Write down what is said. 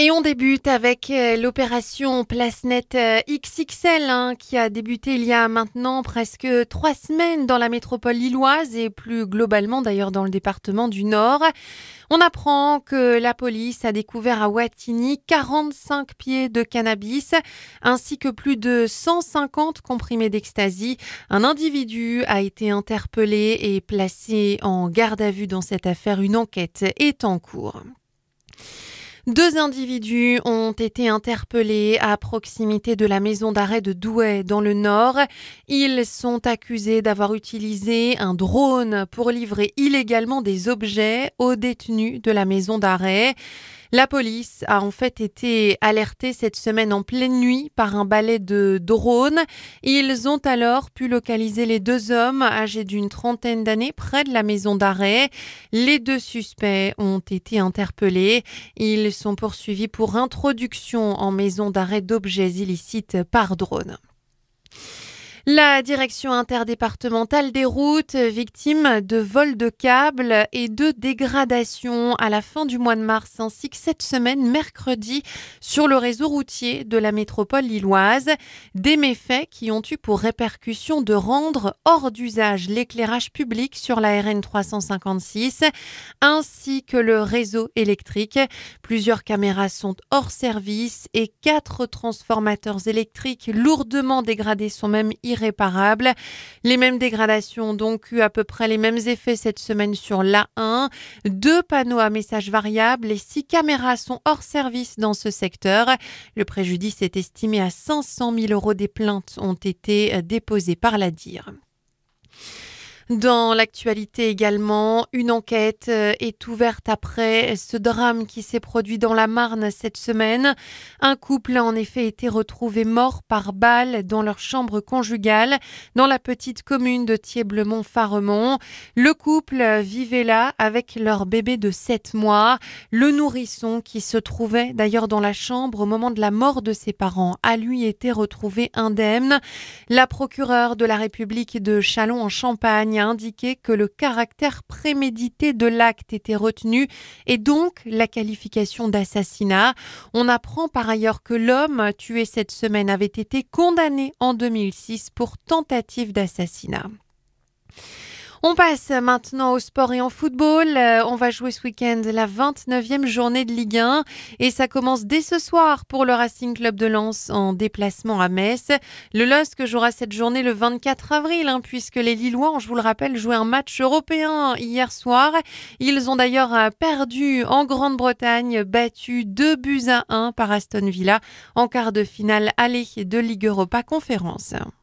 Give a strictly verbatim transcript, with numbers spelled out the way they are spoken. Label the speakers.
Speaker 1: Et on débute avec euh, l'opération PlaceNet euh, X X L hein, qui a débuté il y a maintenant presque trois semaines dans la métropole lilloise et plus globalement d'ailleurs dans le département du Nord. On apprend que la police a découvert à Wattignies quarante-cinq pieds de cannabis ainsi que plus de cent cinquante comprimés d'ecstasy. Un individu a été interpellé et placé en garde à vue dans cette affaire. Une enquête est en cours. Deux individus ont été interpellés à proximité de la maison d'arrêt de Douai dans le Nord. Ils sont accusés d'avoir utilisé un drone pour livrer illégalement des objets aux détenus de la maison d'arrêt. La police a en fait été alertée cette semaine en pleine nuit par un balai de drones. Ils ont alors pu localiser les deux hommes âgés d'une trentaine d'années près de la maison d'arrêt. Les deux suspects ont été interpellés. Ils sont poursuivis pour introduction en maison d'arrêt d'objets illicites par drone. La direction interdépartementale des routes, victime de vols de câbles et de dégradations à la fin du mois de mars, ainsi que cette semaine, mercredi, sur le réseau routier de la métropole lilloise. Des méfaits qui ont eu pour répercussion de rendre hors d'usage l'éclairage public sur la R N trois cent cinquante-six, ainsi que le réseau électrique. Plusieurs caméras sont hors service et quatre transformateurs électriques lourdement dégradés sont même irréparables. Les mêmes dégradations ont donc eu à peu près les mêmes effets cette semaine sur l'A un. Deux panneaux à messages variables et six caméras sont hors service dans ce secteur. Le préjudice est estimé à cinq cent mille euros. Des plaintes ont été déposées par l'A D I R. Dans l'actualité également, une enquête est ouverte après ce drame qui s'est produit dans la Marne cette semaine. Un couple a en effet été retrouvé mort par balle dans leur chambre conjugale dans la petite commune de Thiéblemont-Faremont. Le couple vivait là avec leur bébé de sept mois. Le nourrisson qui se trouvait d'ailleurs dans la chambre au moment de la mort de ses parents a lui été retrouvé indemne. La procureure de la République de Châlons-en-Champagne a indiqué que le caractère prémédité de l'acte était retenu et donc la qualification d'assassinat. On apprend par ailleurs que l'homme tué cette semaine avait été condamné en deux mille six pour tentative d'assassinat. On passe maintenant au sport et en football. On va jouer ce week-end la vingt-neuvième journée de Ligue un et ça commence dès ce soir pour le Racing Club de Lens en déplacement à Metz. Le L O S C jouera cette journée le vingt-quatre avril hein, puisque les Lillois, je vous le rappelle, jouaient un match européen hier soir. Ils ont d'ailleurs perdu en Grande-Bretagne, battu deux buts à un par Aston Villa en quart de finale aller de Ligue Europa Conférence.